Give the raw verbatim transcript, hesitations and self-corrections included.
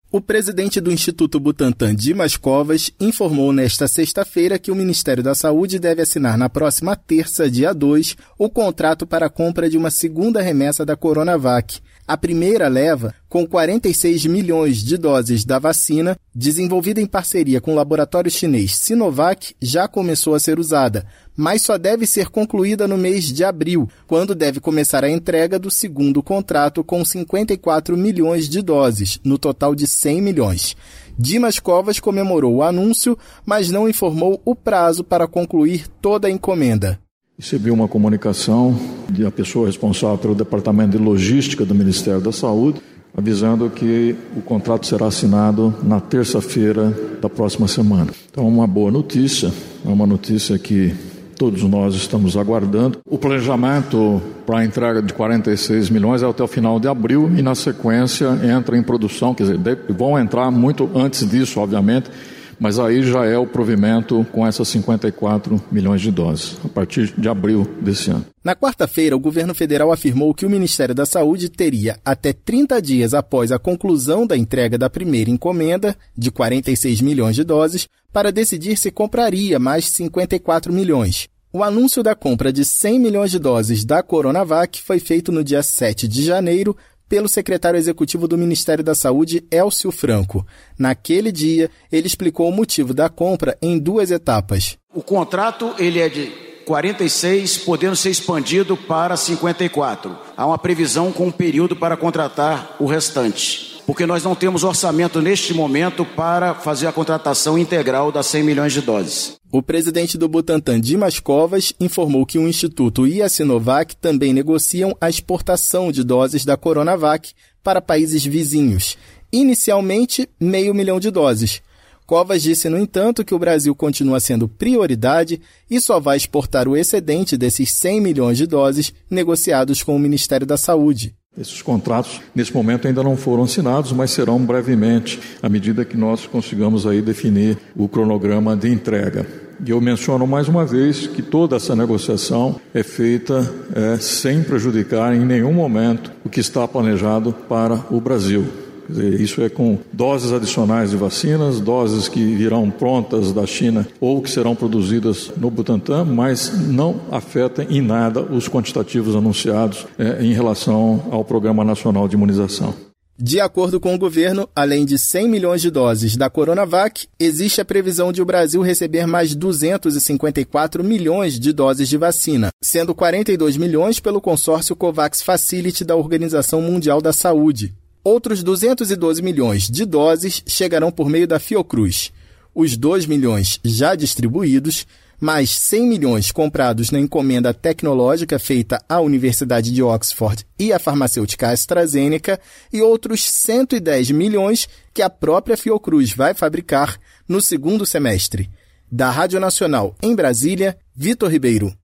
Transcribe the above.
O presidente do Instituto Butantan, Dimas Covas, informou nesta sexta-feira que o Ministério da Saúde deve assinar na próxima terça, dia dois, o contrato para a compra de uma segunda remessa da Coronavac. A primeira leva, com quarenta e seis milhões de doses da vacina, desenvolvida em parceria com o laboratório chinês Sinovac, já começou a ser usada, mas só deve ser concluída no mês de abril, quando deve começar a entrega do segundo contrato com cinquenta e quatro milhões de doses, no total de cem milhões. Dimas Covas comemorou o anúncio, mas não informou o prazo para concluir toda a encomenda. Recebi uma comunicação da pessoa responsável pelo Departamento de Logística do Ministério da Saúde, avisando que o contrato será assinado na terça-feira da próxima semana. Então, uma boa notícia, é uma notícia que todos nós estamos aguardando. O planejamento para a entrega de quarenta e seis milhões é até o final de abril e, na sequência, entra em produção, quer dizer, vão entrar muito antes disso, obviamente, mas aí já é o provimento com essas cinquenta e quatro milhões de doses, a partir de abril desse ano. Na quarta-feira, o governo federal afirmou que o Ministério da Saúde teria até trinta dias após a conclusão da entrega da primeira encomenda, de quarenta e seis milhões de doses, para decidir se compraria mais cinquenta e quatro milhões. O anúncio da compra de cem milhões de doses da Coronavac foi feito no dia sete de janeiro, pelo secretário executivo do Ministério da Saúde, Elcio Franco. Naquele dia, ele explicou o motivo da compra em duas etapas. O contrato ele é de quarenta e seis, podendo ser expandido para cinquenta e quatro. Há uma previsão com um período para contratar o restante, porque nós não temos orçamento neste momento para fazer a contratação integral das cem milhões de doses. O presidente do Butantan, Dimas Covas, informou que o Instituto e a Sinovac também negociam a exportação de doses da Coronavac para países vizinhos. Inicialmente, meio milhão de doses. Covas disse, no entanto, que o Brasil continua sendo prioridade e só vai exportar o excedente desses cem milhões de doses negociados com o Ministério da Saúde. Esses contratos, nesse momento, ainda não foram assinados, mas serão brevemente, à medida que nós consigamos aí definir o cronograma de entrega. E eu menciono mais uma vez que toda essa negociação é feita é, sem prejudicar em nenhum momento o que está planejado para o Brasil. Quer dizer, isso é com doses adicionais de vacinas, doses que virão prontas da China ou que serão produzidas no Butantan, mas não afeta em nada os quantitativos anunciados é, em relação ao Programa Nacional de Imunização. De acordo com o governo, além de cem milhões de doses da Coronavac, existe a previsão de o Brasil receber mais duzentos e cinquenta e quatro milhões de doses de vacina, sendo quarenta e dois milhões pelo consórcio COVAX Facility da Organização Mundial da Saúde. Outros duzentos e doze milhões de doses chegarão por meio da Fiocruz. Os dois milhões já distribuídos, mais cem milhões comprados na encomenda tecnológica feita à Universidade de Oxford e à farmacêutica AstraZeneca, e outros cento e dez milhões que a própria Fiocruz vai fabricar no segundo semestre. Da Rádio Nacional em Brasília, Vitor Ribeiro.